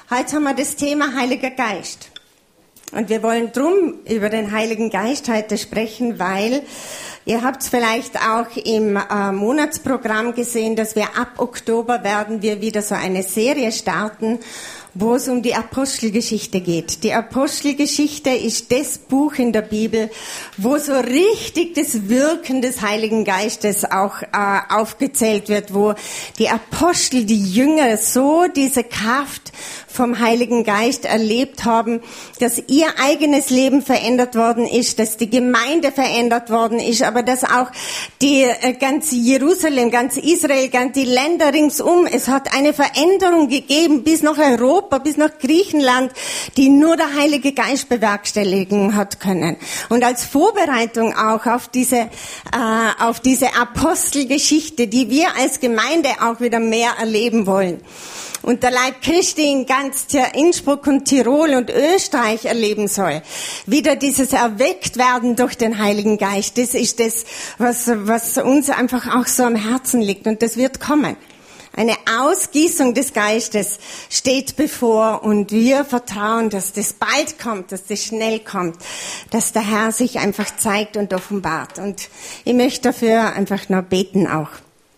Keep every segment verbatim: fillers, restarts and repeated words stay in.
Heute haben wir das Thema Heiliger Geist. Und wir wollen drum über den Heiligen Geist heute sprechen, weil ihr habt es vielleicht auch im äh, Monatsprogramm gesehen, dass wir ab Oktober werden wir wieder so eine Serie starten, wo es um die Apostelgeschichte geht. Die Apostelgeschichte ist das Buch in der Bibel, wo so richtig das Wirken des Heiligen Geistes auch äh, aufgezählt wird, wo die Apostel, die Jünger so diese Kraft vom Heiligen Geist erlebt haben, dass ihr eigenes Leben verändert worden ist, dass die Gemeinde verändert worden ist, aber dass auch die äh, ganze Jerusalem, ganz Israel, ganz die Länder ringsum, es hat eine Veränderung gegeben bis nach Europa, bis nach Griechenland, die nur der Heilige Geist bewerkstelligen hat können. Und als Vorbereitung auch auf diese äh, auf diese Apostelgeschichte, die wir als Gemeinde auch wieder mehr erleben wollen. Und der Leib Christi in ganz Innsbruck und Tirol und Österreich erleben soll. Wieder dieses erweckt werden durch den Heiligen Geist. Das ist das, was, was uns einfach auch so am Herzen liegt. Und das wird kommen. Eine Ausgießung des Geistes steht bevor und wir vertrauen, dass das bald kommt, dass das schnell kommt, dass der Herr sich einfach zeigt und offenbart. Und ich möchte dafür einfach nur beten auch.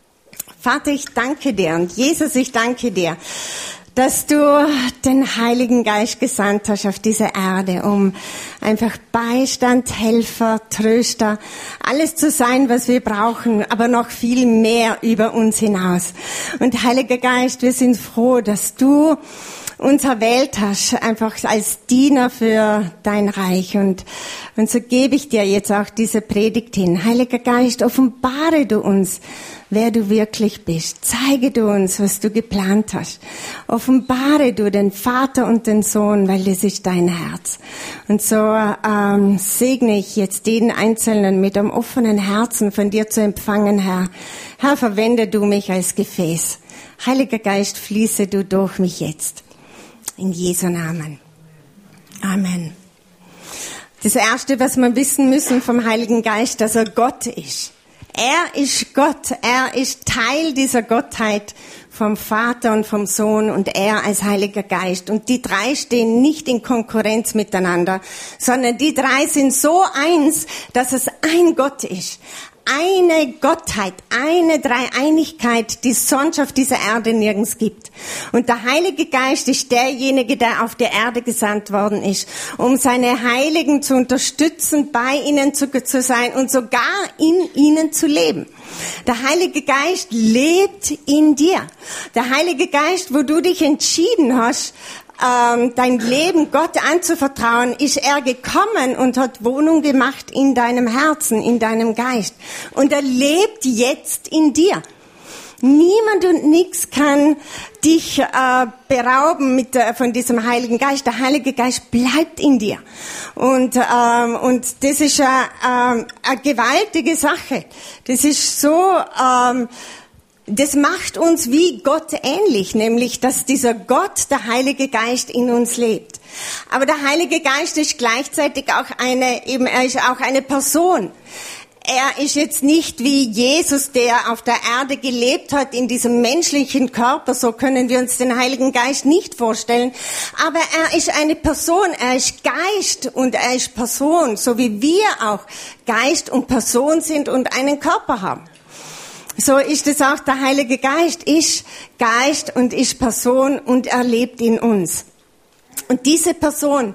Vater, ich danke dir und Jesus, ich danke dir, dass du den Heiligen Geist gesandt hast auf diese Erde, um einfach Beistand, Helfer, Tröster, alles zu sein, was wir brauchen, aber noch viel mehr über uns hinaus. Und Heiliger Geist, wir sind froh, dass du uns erwählt hast, einfach als Diener für dein Reich. Und, und so gebe ich dir jetzt auch diese Predigt hin. Heiliger Geist, offenbare du uns, wer du wirklich bist. Zeige du uns, was du geplant hast. Offenbare du den Vater und den Sohn, weil das ist dein Herz. Und so ähm, segne ich jetzt jeden Einzelnen mit einem offenen Herzen von dir zu empfangen, Herr. Herr, verwende du mich als Gefäß. Heiliger Geist, fließe du durch mich jetzt. In Jesu Namen. Amen. Das Erste, was wir wissen müssen vom Heiligen Geist, dass er Gott ist. Er ist Gott. Er ist Teil dieser Gottheit vom Vater und vom Sohn und er als Heiliger Geist. Und die drei stehen nicht in Konkurrenz miteinander, sondern die drei sind so eins, dass es ein Gott ist. Eine Gottheit, eine Dreieinigkeit, die es sonst auf dieser Erde nirgends gibt. Und der Heilige Geist ist derjenige, der auf der Erde gesandt worden ist, um seine Heiligen zu unterstützen, bei ihnen zu, zu sein und sogar in ihnen zu leben. Der Heilige Geist lebt in dir. Der Heilige Geist, wo du dich entschieden hast, Ähm, dein Leben Gott anzuvertrauen, ist er gekommen und hat Wohnung gemacht in deinem Herzen, in deinem Geist. Und er lebt jetzt in dir. Niemand und nichts kann dich äh, berauben mit äh, von diesem Heiligen Geist. Der Heilige Geist bleibt in dir. Und ähm, und das ist eine, ähm, eine gewaltige Sache. Das ist so... Ähm, Das macht uns wie Gott ähnlich, nämlich, dass dieser Gott, der Heilige Geist, in uns lebt. Aber der Heilige Geist ist gleichzeitig auch eine, eben, er ist auch eine Person. Er ist jetzt nicht wie Jesus, der auf der Erde gelebt hat, in diesem menschlichen Körper, so können wir uns den Heiligen Geist nicht vorstellen. Aber er ist eine Person, er ist Geist und er ist Person, so wie wir auch Geist und Person sind und einen Körper haben. So ist es auch, der Heilige Geist ist Geist und ist Person und er lebt in uns. Und diese Person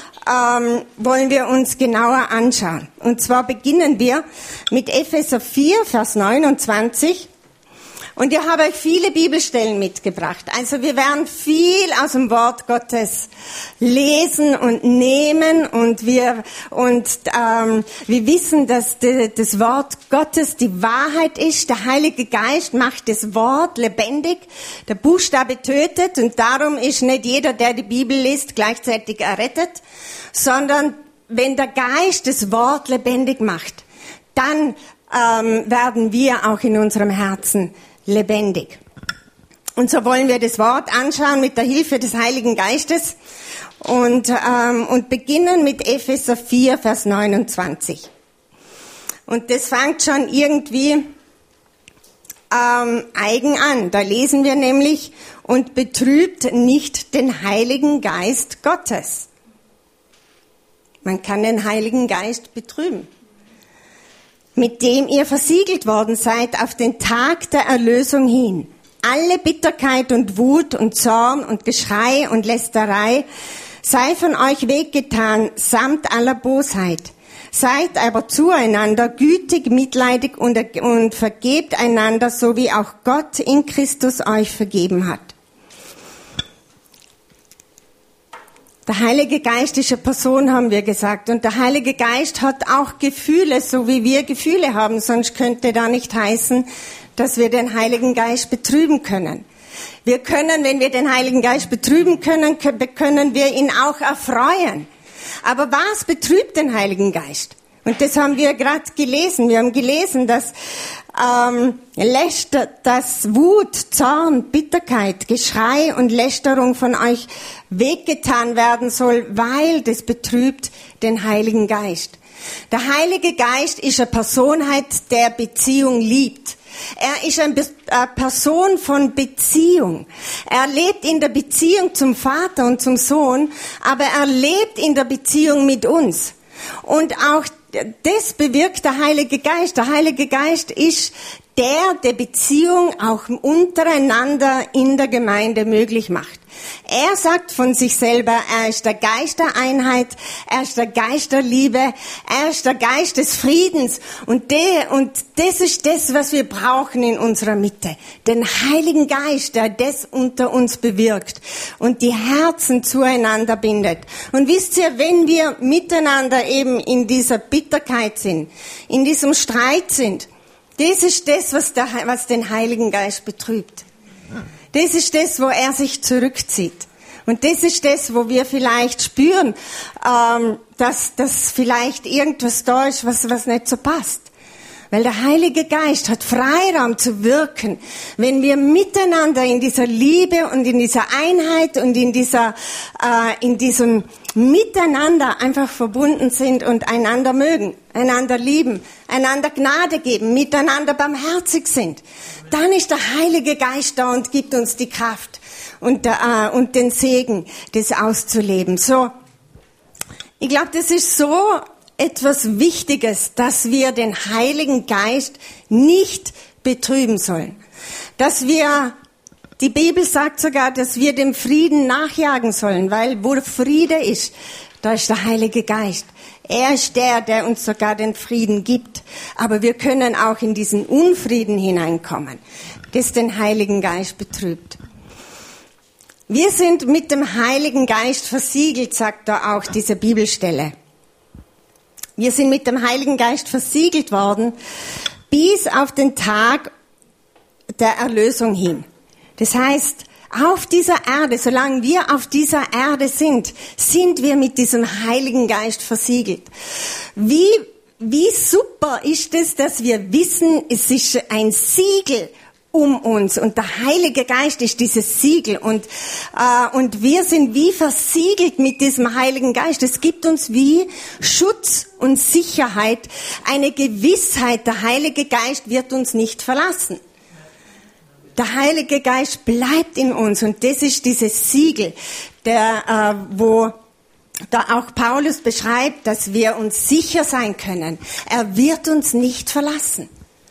ähm, wollen wir uns genauer anschauen. Und zwar beginnen wir mit Epheser vier, Vers neunundzwanzig. Und ich habe euch viele Bibelstellen mitgebracht. Also wir werden viel aus dem Wort Gottes lesen und nehmen und wir und ähm, wir wissen, dass de, das Wort Gottes die Wahrheit ist. Der Heilige Geist macht das Wort lebendig. Der Buchstabe tötet und darum ist nicht jeder, der die Bibel liest, gleichzeitig errettet, sondern wenn der Geist das Wort lebendig macht, dann ähm, werden wir auch in unserem Herzen lebendig. Und so wollen wir das Wort anschauen mit der Hilfe des Heiligen Geistes und, ähm, und beginnen mit Epheser vier, Vers neunundzwanzig. Und das fängt schon irgendwie ähm, eigen an. Da lesen wir nämlich, und betrübt nicht den Heiligen Geist Gottes. Man kann den Heiligen Geist betrüben, mit dem ihr versiegelt worden seid auf den Tag der Erlösung hin. Alle Bitterkeit und Wut und Zorn und Geschrei und Lästerei sei von euch weggetan, samt aller Bosheit. Seid aber zueinander gütig, mitleidig und, und vergebt einander, so wie auch Gott in Christus euch vergeben hat. Der Heilige Geist ist eine Person, haben wir gesagt. Und der Heilige Geist hat auch Gefühle, so wie wir Gefühle haben. Sonst könnte da nicht heißen, dass wir den Heiligen Geist betrüben können. Wir können, wenn wir den Heiligen Geist betrüben können, können wir ihn auch erfreuen. Aber was betrübt den Heiligen Geist? Und das haben wir gerade gelesen. Wir haben gelesen, dass ähm, Läster, dass Wut, Zorn, Bitterkeit, Geschrei und Lästerung von euch weggetan werden soll, weil das betrübt den Heiligen Geist. Der Heilige Geist ist eine Personheit, der Beziehung liebt. Er ist eine Person von Beziehung. Er lebt in der Beziehung zum Vater und zum Sohn, aber er lebt in der Beziehung mit uns. Und auch das bewirkt der Heilige Geist. Der Heilige Geist ist der, der Beziehung auch untereinander in der Gemeinde möglich macht. Er sagt von sich selber, er ist der Geist der Einheit, er ist der Geist der Liebe, er ist der Geist des Friedens. Und, der, und das ist das, was wir brauchen in unserer Mitte. Den Heiligen Geist, der das unter uns bewirkt und die Herzen zueinander bindet. Und wisst ihr, wenn wir miteinander eben in dieser Bitterkeit sind, in diesem Streit sind, das ist das, was, der, was den Heiligen Geist betrübt. Das ist das, wo er sich zurückzieht. Und das ist das, wo wir vielleicht spüren, ähm, dass, dass vielleicht irgendwas da ist, was, was nicht so passt. Weil der Heilige Geist hat Freiraum zu wirken, wenn wir miteinander in dieser Liebe und in dieser Einheit und in dieser, äh, in diesem Miteinander einfach verbunden sind und einander mögen, einander lieben, einander Gnade geben, miteinander barmherzig sind. Dann ist der Heilige Geist da und gibt uns die Kraft und, äh, und den Segen, das auszuleben. So, ich glaube, das ist so etwas Wichtiges, dass wir den Heiligen Geist nicht betrüben sollen. Dass wir, die Bibel sagt sogar, dass wir dem Frieden nachjagen sollen, weil wo Friede ist, da ist der Heilige Geist. Er ist der, der uns sogar den Frieden gibt. Aber wir können auch in diesen Unfrieden hineinkommen, das den Heiligen Geist betrübt. Wir sind mit dem Heiligen Geist versiegelt, sagt da auch diese Bibelstelle. Wir sind mit dem Heiligen Geist versiegelt worden, bis auf den Tag der Erlösung hin. Das heißt, auf dieser Erde, solange wir auf dieser Erde sind, sind wir mit diesem Heiligen Geist versiegelt. Wie, wie super ist es, dass wir wissen, es ist ein Siegel um uns und der Heilige Geist ist dieses Siegel und äh, und wir sind wie versiegelt mit diesem Heiligen Geist. Es gibt uns wie Schutz und Sicherheit, eine Gewissheit, der Heilige Geist wird uns nicht verlassen. Der Heilige Geist bleibt in uns und das ist dieses Siegel, der äh, wo da auch Paulus beschreibt, dass wir uns sicher sein können. Er wird uns nicht verlassen.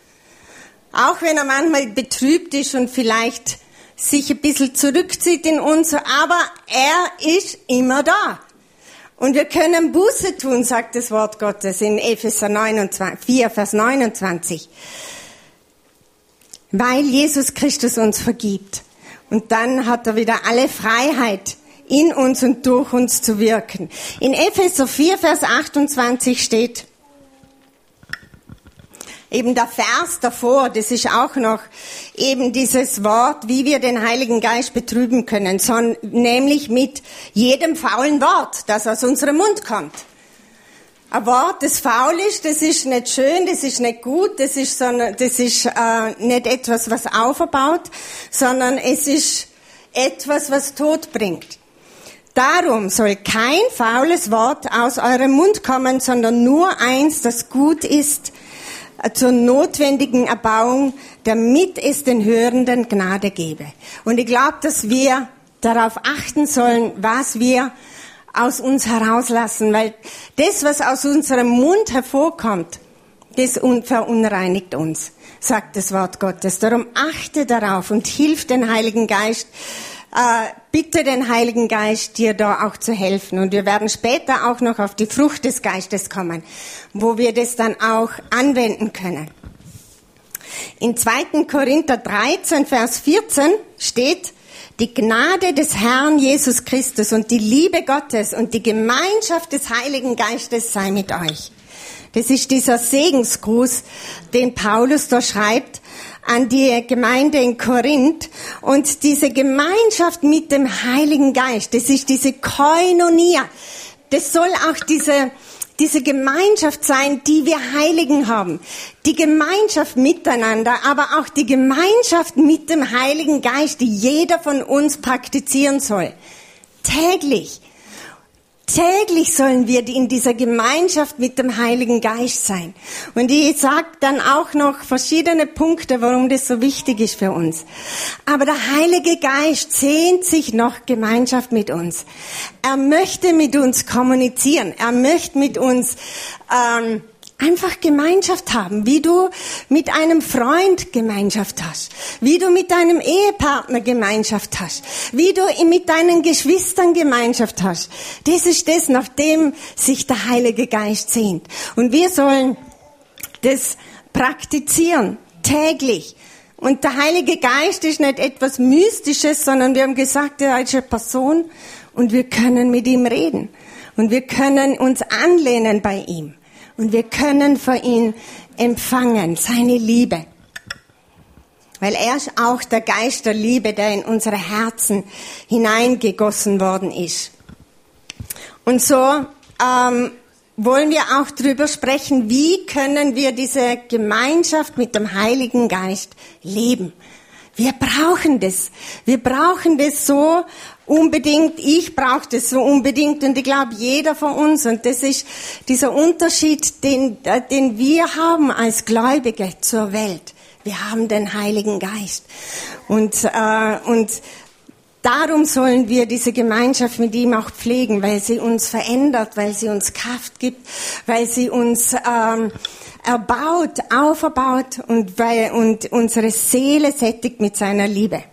Auch wenn er manchmal betrübt ist und vielleicht sich ein bisschen zurückzieht in uns, aber er ist immer da. Und wir können Buße tun, sagt das Wort Gottes in Epheser vier, Vers neunundzwanzig. Weil Jesus Christus uns vergibt. Und dann hat er wieder alle Freiheit, in uns und durch uns zu wirken. In Epheser vier, Vers achtundzwanzig steht, eben der Vers davor, das ist auch noch eben dieses Wort, wie wir den Heiligen Geist betrüben können, sondern nämlich mit jedem faulen Wort, das aus unserem Mund kommt. Ein Wort, das faul ist, das ist nicht schön, das ist nicht gut, das ist, sondern, das ist äh, nicht etwas, was aufbaut, sondern es ist etwas, was Tod bringt. Darum soll kein faules Wort aus eurem Mund kommen, sondern nur eins, das gut ist, zur notwendigen Erbauung, damit es den Hörenden Gnade gebe. Und ich glaube, dass wir darauf achten sollen, was wir aus uns herauslassen, weil das, was aus unserem Mund hervorkommt, das verunreinigt uns, sagt das Wort Gottes. Darum achte darauf und hilf den Heiligen Geist, äh, bitte den Heiligen Geist, dir da auch zu helfen. Und wir werden später auch noch auf die Frucht des Geistes kommen, wo wir das dann auch anwenden können. In zweiten Korinther dreizehn, Vers vierzehn steht: Die Gnade des Herrn Jesus Christus und die Liebe Gottes und die Gemeinschaft des Heiligen Geistes sei mit euch. Das ist dieser Segensgruß, den Paulus da schreibt an die Gemeinde in Korinth. Und diese Gemeinschaft mit dem Heiligen Geist, das ist diese Koinonia. Das soll auch diese, diese Gemeinschaft sein, die wir Heiligen haben. Die Gemeinschaft miteinander, aber auch die Gemeinschaft mit dem Heiligen Geist, die jeder von uns praktizieren soll. Täglich. Täglich sollen wir in dieser Gemeinschaft mit dem Heiligen Geist sein. Und ich sage dann auch noch verschiedene Punkte, warum das so wichtig ist für uns. Aber der Heilige Geist sehnt sich nach Gemeinschaft mit uns. Er möchte mit uns kommunizieren. Er möchte mit uns ähm, einfach Gemeinschaft haben, wie du mit einem Freund Gemeinschaft hast, wie du mit deinem Ehepartner Gemeinschaft hast, wie du mit deinen Geschwistern Gemeinschaft hast. Das ist das, nach dem sich der Heilige Geist sehnt. Und wir sollen das praktizieren, täglich. Und der Heilige Geist ist nicht etwas Mystisches, sondern wir haben gesagt, er ist eine Person und wir können mit ihm reden. Und wir können uns anlehnen bei ihm. Und wir können von ihm empfangen, seine Liebe. Weil er ist auch der Geist der Liebe, der in unsere Herzen hineingegossen worden ist. Und so ähm, wollen wir auch darüber sprechen, wie können wir diese Gemeinschaft mit dem Heiligen Geist leben. Wir brauchen das. Wir brauchen das so unbedingt. Ich brauche das so unbedingt und ich glaube jeder von uns. Und das ist dieser Unterschied, den, den wir haben als Gläubige zur Welt. Wir haben den Heiligen Geist. Und, äh, und darum sollen wir diese Gemeinschaft mit ihm auch pflegen, weil sie uns verändert, weil sie uns Kraft gibt, weil sie uns ähm, erbaut, auferbaut und, weil, und unsere Seele sättigt mit seiner Liebe.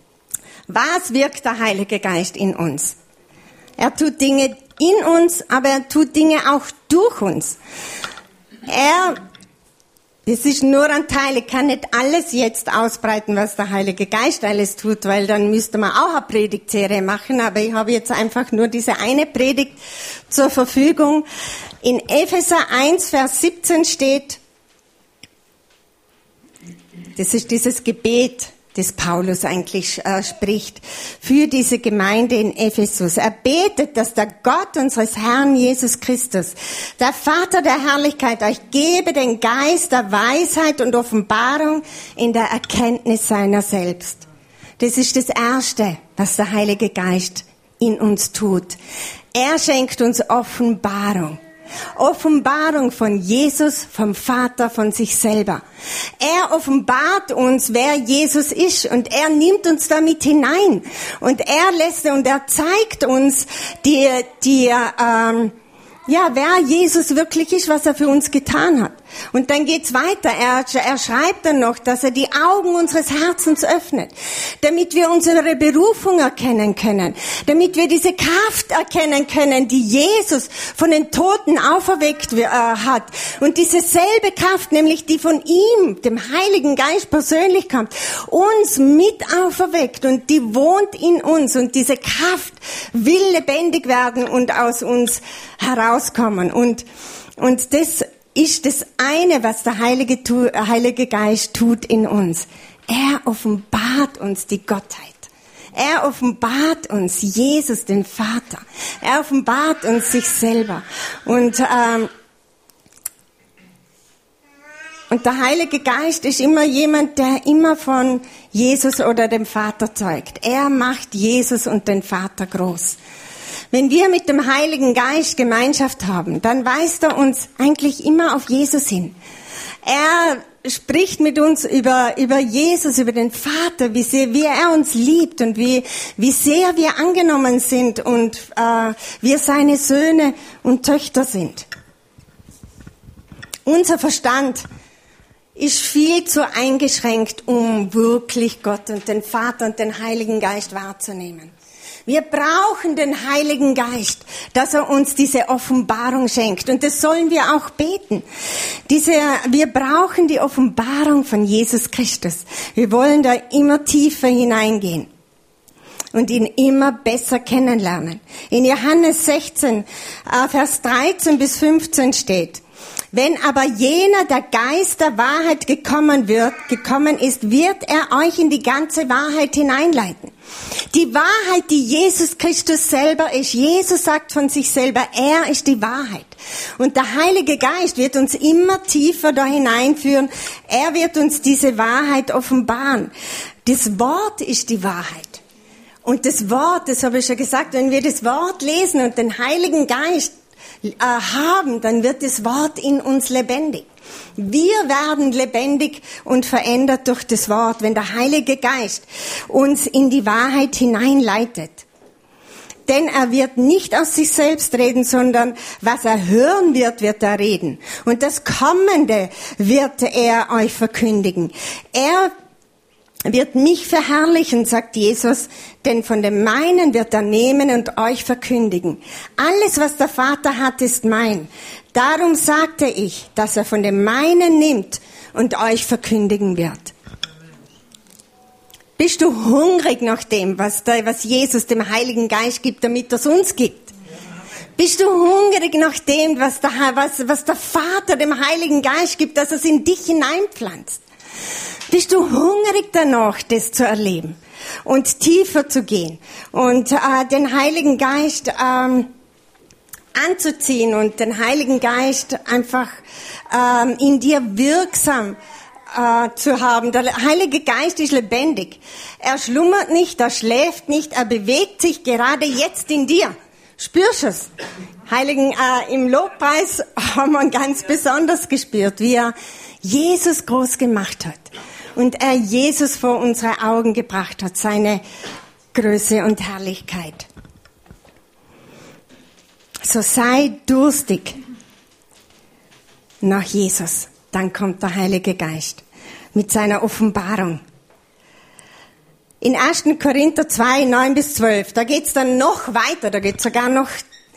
Was wirkt der Heilige Geist in uns? Er tut Dinge in uns, aber er tut Dinge auch durch uns. Er, das ist nur ein Teil, ich kann nicht alles jetzt ausbreiten, was der Heilige Geist alles tut, weil dann müsste man auch eine Predigtserie machen, aber ich habe jetzt einfach nur diese eine Predigt zur Verfügung. In Epheser eins, Vers siebzehn steht, das ist dieses Gebet, das Paulus eigentlich äh, spricht, für diese Gemeinde in Ephesus. Er betet, dass der Gott unseres Herrn Jesus Christus, der Vater der Herrlichkeit, euch gebe den Geist der Weisheit und Offenbarung in der Erkenntnis seiner selbst. Das ist das Erste, was der Heilige Geist in uns tut. Er schenkt uns Offenbarung. Offenbarung von Jesus, vom Vater, von sich selber. Er offenbart uns, wer Jesus ist und er nimmt uns damit hinein und er lässt und er zeigt uns die, die, ähm, ja, wer Jesus wirklich ist, was er für uns getan hat. Und dann geht's weiter. Er, er schreibt dann noch, dass er die Augen unseres Herzens öffnet, damit wir unsere Berufung erkennen können, damit wir diese Kraft erkennen können, die Jesus von den Toten auferweckt äh, hat. Und diese selbe Kraft, nämlich die von ihm, dem Heiligen Geist persönlich kommt, uns mit auferweckt und die wohnt in uns. Und diese Kraft will lebendig werden und aus uns herauskommen. Und, und das ist das eine, was der Heilige, Heilige Geist tut in uns. Er offenbart uns die Gottheit. Er offenbart uns Jesus, den Vater. Er offenbart uns sich selber. Und, ähm, und der Heilige Geist ist immer jemand, der immer von Jesus oder dem Vater zeugt. Er macht Jesus und den Vater groß. Wenn wir mit dem Heiligen Geist Gemeinschaft haben, dann weist er uns eigentlich immer auf Jesus hin. Er spricht mit uns über, über Jesus, über den Vater, wie sehr, wie er uns liebt und wie, wie sehr wir angenommen sind und äh, wir seine Söhne und Töchter sind. Unser Verstand ist viel zu eingeschränkt, um wirklich Gott und den Vater und den Heiligen Geist wahrzunehmen. Wir brauchen den Heiligen Geist, dass er uns diese Offenbarung schenkt. Und das sollen wir auch beten. Diese, wir brauchen die Offenbarung von Jesus Christus. Wir wollen da immer tiefer hineingehen und ihn immer besser kennenlernen. In Johannes sechzehn, Vers dreizehn bis fünfzehn steht: Wenn aber jener, der Geist der Wahrheit gekommen wird, gekommen ist, wird er euch in die ganze Wahrheit hineinleiten. Die Wahrheit, die Jesus Christus selber ist. Jesus sagt von sich selber, er ist die Wahrheit. Und der Heilige Geist wird uns immer tiefer da hineinführen. Er wird uns diese Wahrheit offenbaren. Das Wort ist die Wahrheit. Und das Wort, das habe ich schon gesagt, wenn wir das Wort lesen und den Heiligen Geist haben, dann wird das Wort in uns lebendig. Wir werden lebendig und verändert durch das Wort, wenn der Heilige Geist uns in die Wahrheit hineinleitet. Denn er wird nicht aus sich selbst reden, sondern was er hören wird, wird er reden. Und das Kommende wird er euch verkündigen. Er wird mich verherrlichen, sagt Jesus, denn von dem meinen wird er nehmen und euch verkündigen. Alles, was der Vater hat, ist mein. Darum sagte ich, dass er von dem meinen nimmt und euch verkündigen wird. Bist du hungrig nach dem, was, da, was Jesus dem Heiligen Geist gibt, damit er es uns gibt? Bist du hungrig nach dem, was der, was, was der Vater dem Heiligen Geist gibt, dass er es in dich hineinpflanzt? Bist du hungrig danach, das zu erleben und tiefer zu gehen und äh, den Heiligen Geist ähm, anzuziehen und den Heiligen Geist einfach ähm, in dir wirksam äh, zu haben? Der Heilige Geist ist lebendig. Er schlummert nicht, er schläft nicht, er bewegt sich gerade jetzt in dir. Spürst du es? Heiligen, äh, im Lobpreis haben wir ganz besonders gespürt, wie er Jesus groß gemacht hat. Und er Jesus vor unsere Augen gebracht hat, seine Größe und Herrlichkeit. So sei durstig nach Jesus. Dann kommt der Heilige Geist mit seiner Offenbarung. In ersten Korinther zwei, neun bis zwölf, da geht's dann noch weiter, da geht's sogar noch,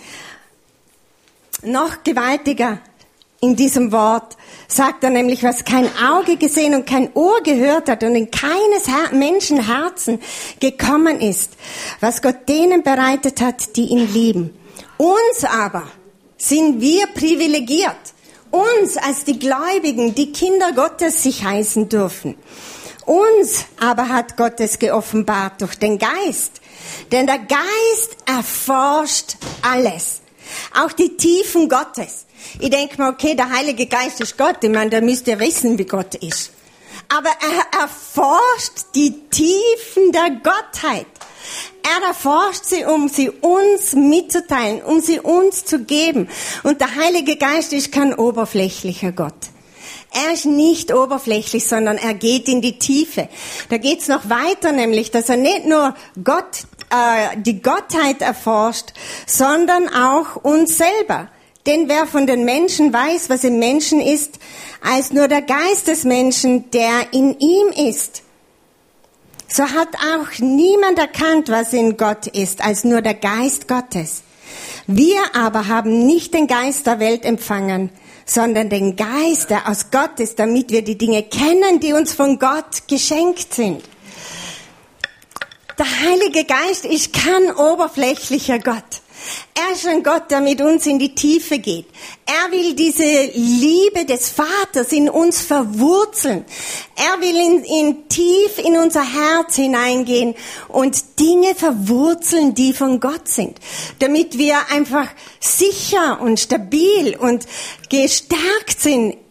noch gewaltiger in diesem Wort. Sagt er nämlich, was kein Auge gesehen und kein Ohr gehört hat und in keines Her- Menschen Herzen gekommen ist, was Gott denen bereitet hat, die ihn lieben. Uns aber sind wir privilegiert, uns als die Gläubigen, die Kinder Gottes sich heißen dürfen. Uns aber hat Gott es geoffenbart durch den Geist, denn der Geist erforscht alles, auch die Tiefen Gottes. Ich denke mir, okay, der Heilige Geist ist Gott. Ich meine, der müsste ja wissen, wie Gott ist. Aber er erforscht die Tiefen der Gottheit. Er erforscht sie, um sie uns mitzuteilen, um sie uns zu geben. Und der Heilige Geist ist kein oberflächlicher Gott. Er ist nicht oberflächlich, sondern er geht in die Tiefe. Da geht's noch weiter, nämlich, dass er nicht nur Gott, äh, die Gottheit erforscht, sondern auch uns selber. Denn wer von den Menschen weiß, was im Menschen ist, als nur der Geist des Menschen, der in ihm ist, so hat auch niemand erkannt, was in Gott ist, als nur der Geist Gottes. Wir aber haben nicht den Geist der Welt empfangen, sondern den Geist, der aus Gott ist, damit wir die Dinge kennen, die uns von Gott geschenkt sind. Der Heilige Geist ist kein oberflächlicher Gott. Er ist ein Gott, der mit uns in die Tiefe geht. Er will diese Liebe des Vaters in uns verwurzeln. Er will in, in tief in unser Herz hineingehen und Dinge verwurzeln, die von Gott sind, damit wir einfach sicher und stabil und gestärkt sind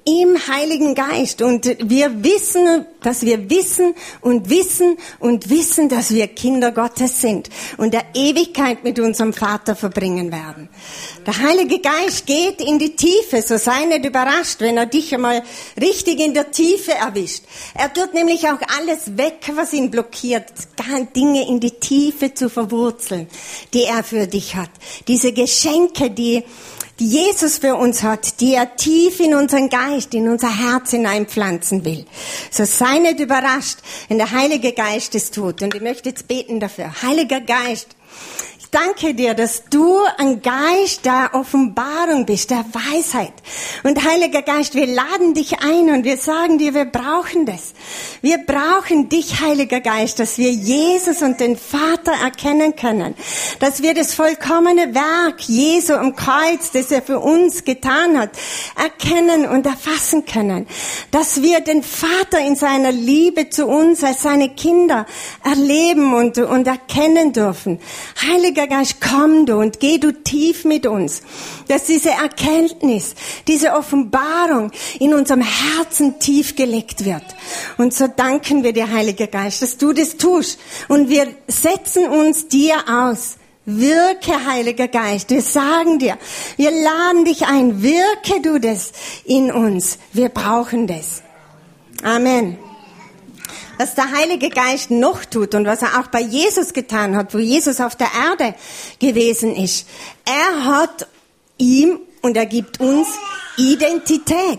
im Heiligen Geist. Und wir wissen, dass wir wissen und wissen und wissen, dass wir Kinder Gottes sind und der Ewigkeit mit unserem Vater verbringen werden. Der Heilige Geist geht in die Tiefe, so sei nicht überrascht, wenn er dich einmal richtig in der Tiefe erwischt. Er tut nämlich auch alles weg, was ihn blockiert, Dinge in die Tiefe zu verwurzeln, die er für dich hat. Diese Geschenke, die die Jesus für uns hat, die er tief in unseren Geist, in unser Herz hineinpflanzen will. So sei nicht überrascht, wenn der Heilige Geist es tut. Und ich möchte jetzt beten dafür. Heiliger Geist, ich danke dir, dass du ein Geist der Offenbarung bist, der Weisheit. Und Heiliger Geist, wir laden dich ein und wir sagen dir, wir brauchen das. Wir brauchen dich, Heiliger Geist, dass wir Jesus und den Vater erkennen können. Dass wir das vollkommene Werk Jesu am Kreuz, das er für uns getan hat, erkennen und erfassen können. Dass wir den Vater in seiner Liebe zu uns als seine Kinder erleben und, und erkennen dürfen. Heiliger Geist, komm du und geh du tief mit uns. Dass diese Erkenntnis, diese Offenbarung in unserem Herzen tief gelegt wird. Und so danken wir dir, Heiliger Geist, dass du das tust. Und wir setzen uns dir aus. Wirke, Heiliger Geist. Wir sagen dir, wir laden dich ein. Wirke du das in uns. Wir brauchen das. Amen. Was der Heilige Geist noch tut und was er auch bei Jesus getan hat, wo Jesus auf der Erde gewesen ist. Er hat ihm und er gibt uns Identität.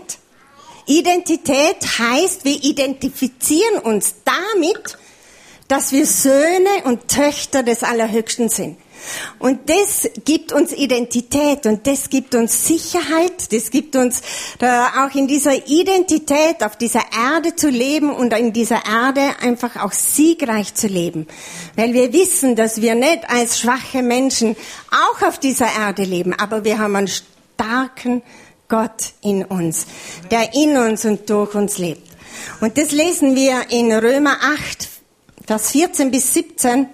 Identität heißt, wir identifizieren uns damit, dass wir Söhne und Töchter des Allerhöchsten sind. Und das gibt uns Identität und das gibt uns Sicherheit, das gibt uns da auch in dieser Identität auf dieser Erde zu leben und in dieser Erde einfach auch siegreich zu leben. Weil wir wissen, dass wir nicht als schwache Menschen auch auf dieser Erde leben, aber wir haben einen starken Gott in uns, der in uns und durch uns lebt. Und das lesen wir in Römer acht, Vers vierzehn bis siebzehn.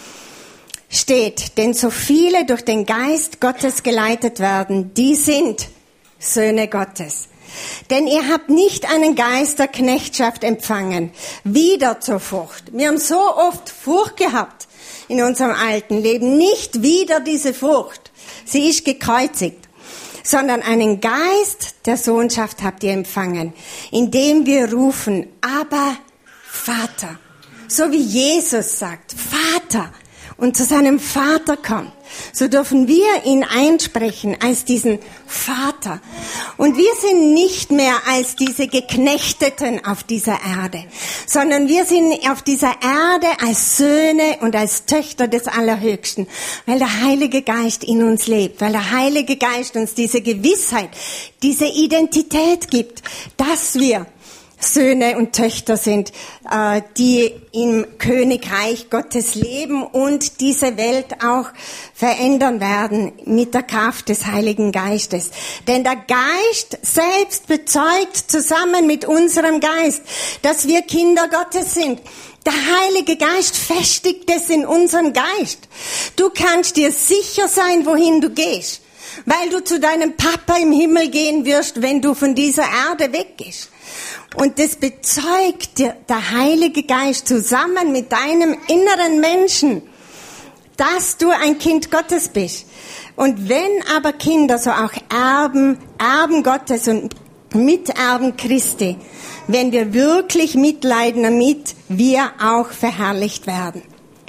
Steht, denn so viele durch den Geist Gottes geleitet werden, die sind Söhne Gottes. Denn ihr habt nicht einen Geist der Knechtschaft empfangen, wieder zur Furcht. Wir haben so oft Furcht gehabt in unserem alten Leben, nicht wieder diese Furcht. Sie ist gekreuzigt. Sondern einen Geist der Sohnschaft habt ihr empfangen, indem wir rufen, aber Vater. So wie Jesus sagt, Vater. Und zu seinem Vater kommt, so dürfen wir ihn einsprechen als diesen Vater. Und wir sind nicht mehr als diese Geknechteten auf dieser Erde, sondern wir sind auf dieser Erde als Söhne und als Töchter des Allerhöchsten, weil der Heilige Geist in uns lebt, weil der Heilige Geist uns diese Gewissheit, diese Identität gibt, dass wir Söhne und Töchter sind, die im Königreich Gottes leben und diese Welt auch verändern werden mit der Kraft des Heiligen Geistes. Denn der Geist selbst bezeugt zusammen mit unserem Geist, dass wir Kinder Gottes sind. Der Heilige Geist festigt es in unserem Geist. Du kannst dir sicher sein, wohin du gehst, weil du zu deinem Papa im Himmel gehen wirst, wenn du von dieser Erde weggehst. Und das bezeugt dir der Heilige Geist zusammen mit deinem inneren Menschen, dass du ein Kind Gottes bist. Und wenn aber Kinder, so auch Erben, Erben Gottes und Miterben Christi, wenn wir wirklich mitleiden, damit wir auch verherrlicht werden.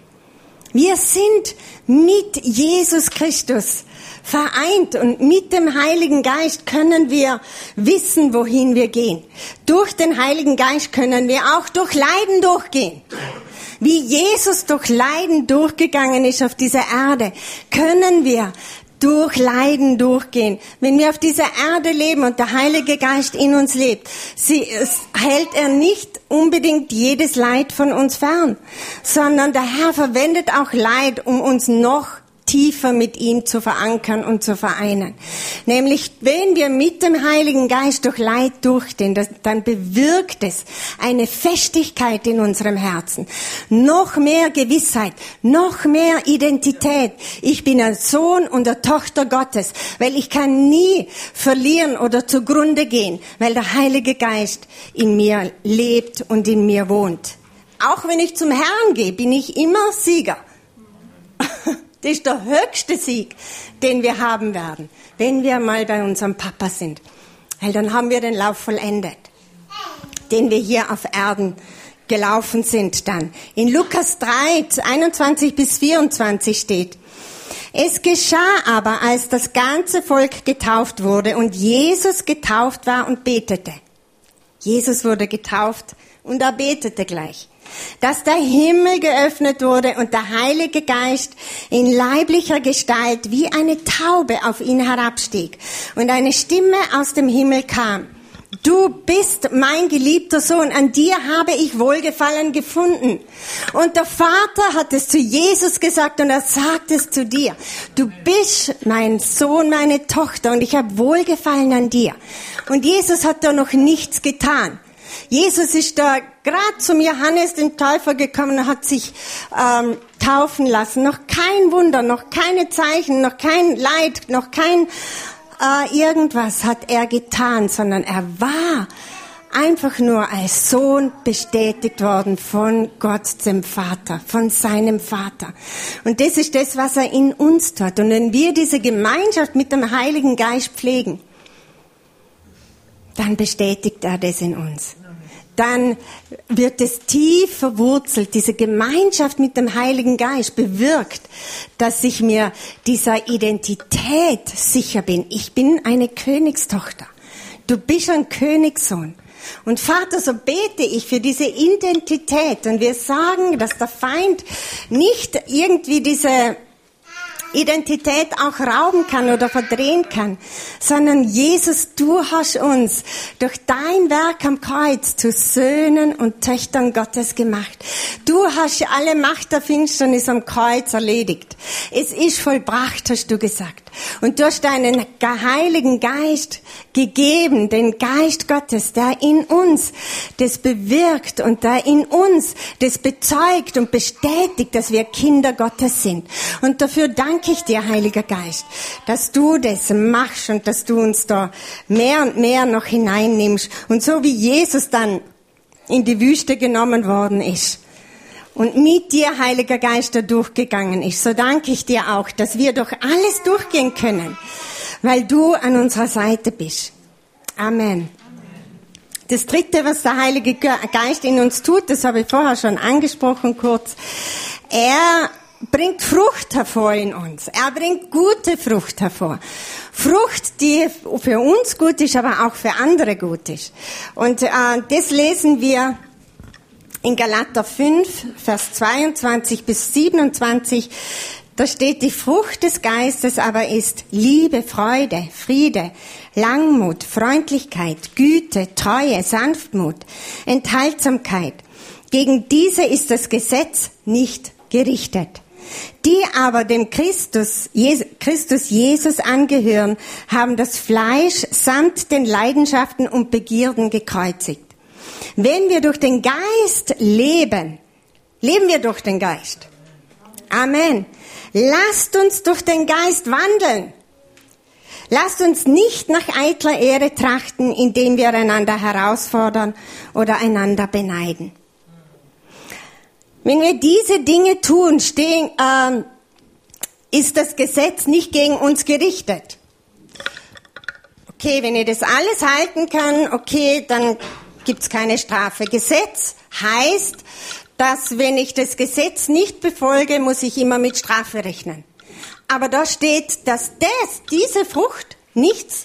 Wir sind mit Jesus Christus vereint und mit dem Heiligen Geist können wir wissen, wohin wir gehen. Durch den Heiligen Geist können wir auch durch Leiden durchgehen. Wie Jesus durch Leiden durchgegangen ist auf dieser Erde, können wir durch Leiden durchgehen. Wenn wir auf dieser Erde leben und der Heilige Geist in uns lebt, sie, hält er nicht unbedingt jedes Leid von uns fern, sondern der Herr verwendet auch Leid, um uns noch tiefer mit ihm zu verankern und zu vereinen. Nämlich, wenn wir mit dem Heiligen Geist durch Leid durchgehen, dann bewirkt es eine Festigkeit in unserem Herzen. Noch mehr Gewissheit, noch mehr Identität. Ich bin ein Sohn und eine Tochter Gottes, weil ich kann nie verlieren oder zugrunde gehen, weil der Heilige Geist in mir lebt und in mir wohnt. Auch wenn ich zum Herrn gehe, bin ich immer Sieger. Das ist der höchste Sieg, den wir haben werden, wenn wir mal bei unserem Papa sind. Weil dann haben wir den Lauf vollendet, den wir hier auf Erden gelaufen sind dann. In Lukas drei, einundzwanzig bis vierundzwanzig steht: Es geschah aber, als das ganze Volk getauft wurde und Jesus getauft war und betete. Jesus wurde getauft und er betete gleich, dass der Himmel geöffnet wurde und der Heilige Geist in leiblicher Gestalt wie eine Taube auf ihn herabstieg. Und eine Stimme aus dem Himmel kam: Du bist mein geliebter Sohn, an dir habe ich Wohlgefallen gefunden. Und der Vater hat es zu Jesus gesagt und er sagt es zu dir: Du bist mein Sohn, meine Tochter und ich habe Wohlgefallen an dir. Und Jesus hat da noch nichts getan. Jesus ist da gerade zum Johannes den Täufer gekommen und hat sich ähm, taufen lassen. Noch kein Wunder, noch keine Zeichen, noch kein Leid, noch kein äh, irgendwas hat er getan, sondern er war einfach nur als Sohn bestätigt worden von Gott, dem Vater, von seinem Vater. Und das ist das, was er in uns tut. Und wenn wir diese Gemeinschaft mit dem Heiligen Geist pflegen, dann bestätigt er das in uns. Dann wird es tief verwurzelt. Diese Gemeinschaft mit dem Heiligen Geist bewirkt, dass ich mir dieser Identität sicher bin. Ich bin eine Königstochter. Du bist ein Königssohn. Und Vater, so bete ich für diese Identität. Und wir sagen, dass der Feind nicht irgendwie diese Identität auch rauben kann oder verdrehen kann, sondern Jesus, du hast uns durch dein Werk am Kreuz zu Söhnen und Töchtern Gottes gemacht. Du hast alle Macht der Finsternis am Kreuz erledigt. Es ist vollbracht, hast du gesagt. Und du hast deinen Heiligen Geist gegeben, den Geist Gottes, der in uns das bewirkt und der in uns das bezeugt und bestätigt, dass wir Kinder Gottes sind. Und dafür danke ich dir, Heiliger Geist, dass du das machst und dass du uns da mehr und mehr noch hineinnimmst. Und so wie Jesus dann in die Wüste genommen worden ist und mit dir, Heiliger Geist, da durchgegangen ist, so danke ich dir auch, dass wir durch alles durchgehen können, weil du an unserer Seite bist. Amen. Das Dritte, was der Heilige Geist in uns tut, das habe ich vorher schon angesprochen kurz, er bringt Frucht hervor in uns. Er bringt gute Frucht hervor. Frucht, die für uns gut ist, aber auch für andere gut ist. Und äh, das lesen wir in Galater fünf, Vers zweiundzwanzig bis siebenundzwanzig. Da steht, die Frucht des Geistes aber ist Liebe, Freude, Friede, Langmut, Freundlichkeit, Güte, Treue, Sanftmut, Enthaltsamkeit. Gegen diese ist das Gesetz nicht gerichtet. Die aber dem Christus, Christus Jesus angehören, haben das Fleisch samt den Leidenschaften und Begierden gekreuzigt. Wenn wir durch den Geist leben, leben wir durch den Geist. Amen. Lasst uns durch den Geist wandeln. Lasst uns nicht nach eitler Ehre trachten, indem wir einander herausfordern oder einander beneiden. Wenn wir diese Dinge tun, stehen, äh, ist das Gesetz nicht gegen uns gerichtet. Okay, wenn ich das alles halten kann, okay, dann gibt's keine Strafe. Gesetz heißt, dass wenn ich das Gesetz nicht befolge, muss ich immer mit Strafe rechnen. Aber da steht, dass das, diese Frucht nichts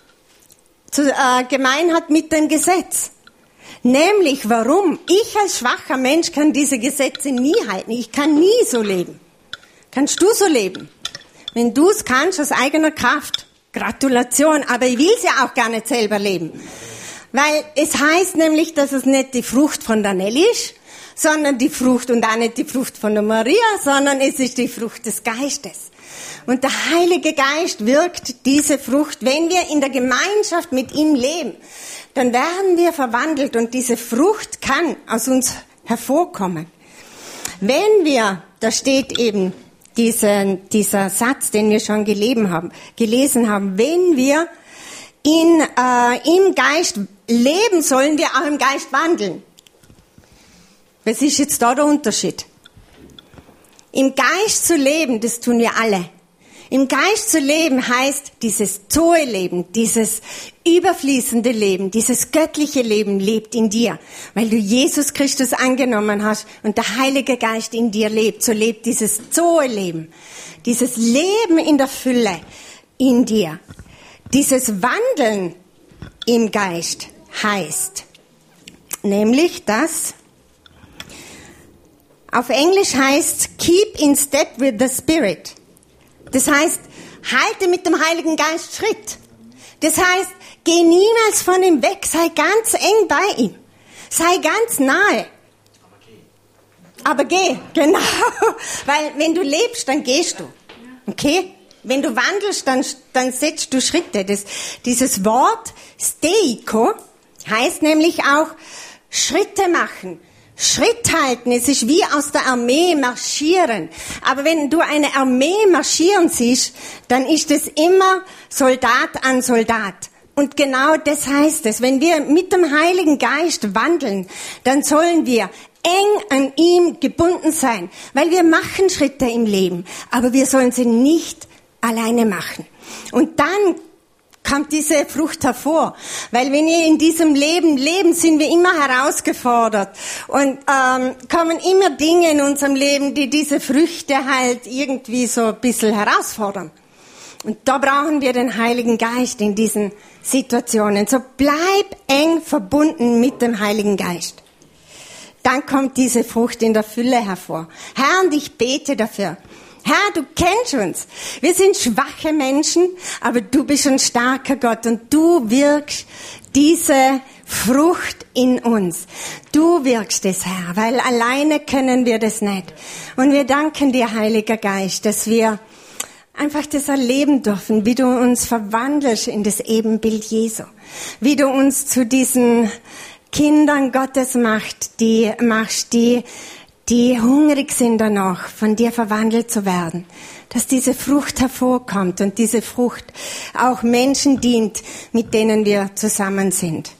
zu, äh, gemein hat mit dem Gesetz. Nämlich, warum? Ich als schwacher Mensch kann diese Gesetze nie halten. Ich kann nie so leben. Kannst du so leben? Wenn du es kannst, aus eigener Kraft, Gratulation, aber ich will es ja auch gar nicht selber leben. Weil es heißt nämlich, dass es nicht die Frucht von der Nelly ist, sondern die Frucht, und auch nicht die Frucht von der Maria, sondern es ist die Frucht des Geistes. Und der Heilige Geist wirkt diese Frucht, wenn wir in der Gemeinschaft mit ihm leben, dann werden wir verwandelt und diese Frucht kann aus uns hervorkommen. Wenn wir, da steht eben diesen, dieser Satz, den wir schon gelesen haben, gelesen haben, wenn wir in, äh, im Geist leben, sollen wir auch im Geist wandeln. Was ist jetzt da der Unterschied? Im Geist zu leben, das tun wir alle. Im Geist zu leben heißt dieses Zoe-Leben, dieses überfließende Leben, dieses göttliche Leben lebt in dir, weil du Jesus Christus angenommen hast und der Heilige Geist in dir lebt. So lebt dieses Zoe-Leben, dieses Leben in der Fülle in dir. Dieses Wandeln im Geist heißt nämlich, dass auf Englisch heißt keep in step with the Spirit. Das heißt, halte mit dem Heiligen Geist Schritt. Das heißt, geh niemals von ihm weg, sei ganz eng bei ihm. Sei ganz nahe. Aber geh. Aber geh, genau. Weil wenn du lebst, dann gehst du. Okay? Wenn du wandelst, dann, dann setzt du Schritte. Das, dieses Wort Steiko heißt nämlich auch Schritte machen. Schritt halten, es ist wie aus der Armee marschieren. Aber wenn du eine Armee marschieren siehst, dann ist es immer Soldat an Soldat. Und genau das heißt es. Wenn wir mit dem Heiligen Geist wandeln, dann sollen wir eng an ihm gebunden sein. Weil wir machen Schritte im Leben, aber wir sollen sie nicht alleine machen. Und dann kommt diese Frucht hervor. Weil wenn wir in diesem Leben leben, sind wir immer herausgefordert und ähm, kommen immer Dinge in unserem Leben, die diese Früchte halt irgendwie so ein bisschen herausfordern. Und da brauchen wir den Heiligen Geist in diesen Situationen. So bleib eng verbunden mit dem Heiligen Geist. Dann kommt diese Frucht in der Fülle hervor. Herr, und ich bete dafür. Herr, du kennst uns. Wir sind schwache Menschen, aber du bist ein starker Gott und du wirkst diese Frucht in uns. Du wirkst es, Herr, weil alleine können wir das nicht. Und wir danken dir, Heiliger Geist, dass wir einfach das erleben dürfen, wie du uns verwandelst in das Ebenbild Jesu. Wie du uns zu diesen Kindern Gottes machst, die, machst, die die hungrig sind danach, von dir verwandelt zu werden. Dass diese Frucht hervorkommt und diese Frucht auch Menschen dient, mit denen wir zusammen sind.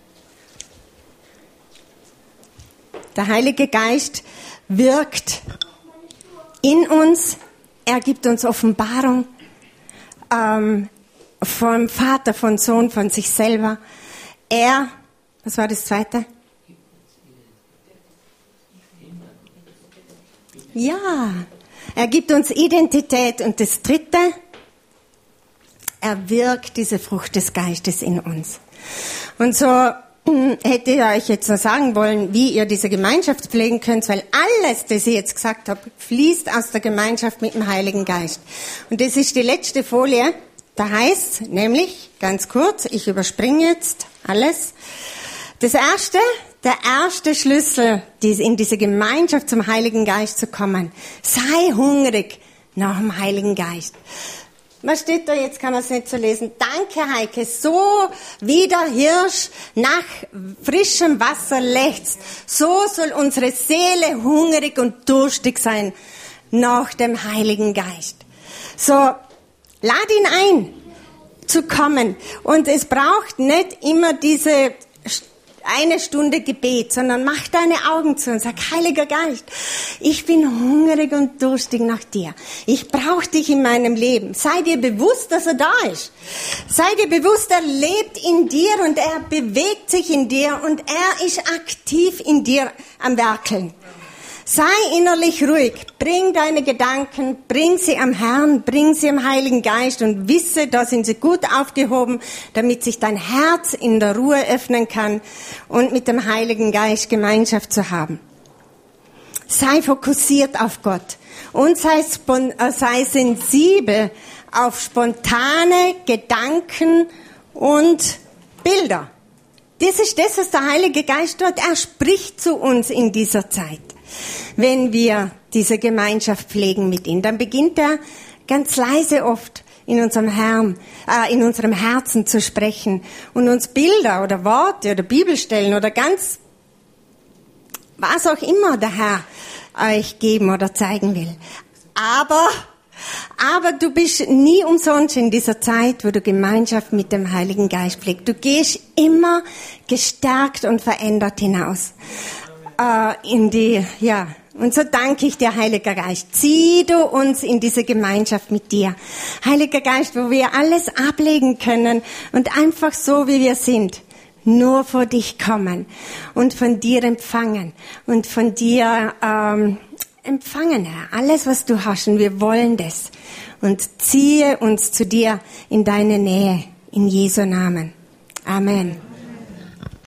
Der Heilige Geist wirkt in uns, er gibt uns Offenbarung ähm, vom Vater, von Sohn, von sich selber. Er, was war das Zweite? Ja, er gibt uns Identität. Und das Dritte, er wirkt diese Frucht des Geistes in uns. Und so hätte ich euch jetzt noch sagen wollen, wie ihr diese Gemeinschaft pflegen könnt, weil alles, das ich jetzt gesagt habe, fließt aus der Gemeinschaft mit dem Heiligen Geist. Und das ist die letzte Folie. Da heißt nämlich, ganz kurz, ich überspringe jetzt alles. Das erste, der erste Schlüssel, in diese Gemeinschaft zum Heiligen Geist zu kommen. Sei hungrig nach dem Heiligen Geist. Was steht da jetzt? Kann man es nicht so lesen. Danke, Heike. So wie der Hirsch nach frischem Wasser lechzt, so soll unsere Seele hungrig und durstig sein nach dem Heiligen Geist. So, lad ihn ein, zu kommen. Und es braucht nicht immer diese eine Stunde Gebet, sondern mach deine Augen zu und sag, Heiliger Geist, ich bin hungrig und durstig nach dir. Ich brauche dich in meinem Leben. Sei dir bewusst, dass er da ist. Sei dir bewusst, er lebt in dir und er bewegt sich in dir und er ist aktiv in dir am Werkeln. Sei innerlich ruhig, bring deine Gedanken, bring sie am Herrn, bring sie am Heiligen Geist und wisse, da sind sie gut aufgehoben, damit sich dein Herz in der Ruhe öffnen kann und mit dem Heiligen Geist Gemeinschaft zu haben. Sei fokussiert auf Gott und sei, sei sensibel auf spontane Gedanken und Bilder. das ist das, was der Heilige Geist tut. Er spricht zu uns in dieser Zeit. Wenn wir diese Gemeinschaft pflegen mit ihm, dann beginnt er ganz leise oft in unserem Herrn, äh, in unserem Herzen zu sprechen und uns Bilder oder Worte oder Bibelstellen oder ganz was auch immer der Herr euch geben oder zeigen will. Aber, aber du bist nie umsonst in dieser Zeit, wo du Gemeinschaft mit dem Heiligen Geist pflegst. Du gehst immer gestärkt und verändert hinaus äh, in die, ja. Und so danke ich dir, Heiliger Geist. Zieh du uns in diese Gemeinschaft mit dir. Heiliger Geist, wo wir alles ablegen können und einfach so, wie wir sind, nur vor dich kommen und von dir empfangen und von dir ähm, empfangen, Herr. Alles, was du hast, und wir wollen das. Und ziehe uns zu dir in deine Nähe, in Jesu Namen. Amen.